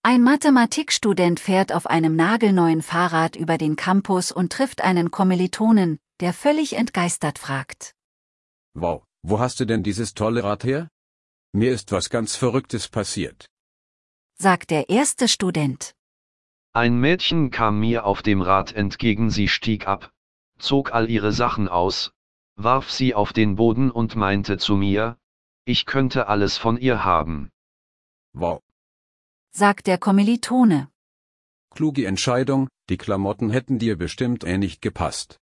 Ein Mathematikstudent fährt auf einem nagelneuen Fahrrad über den Campus und trifft einen Kommilitonen, der völlig entgeistert fragt: Wow, wo hast du denn dieses tolle Rad her? Mir ist was ganz Verrücktes passiert. Sagt der erste Student. Ein Mädchen kam mir auf dem Rad entgegen, sie stieg ab, zog all ihre Sachen aus, warf sie auf den Boden und meinte zu mir, ich könnte alles von ihr haben. Wow. Sagt der Kommilitone. Kluge Entscheidung, die Klamotten hätten dir bestimmt nicht gepasst.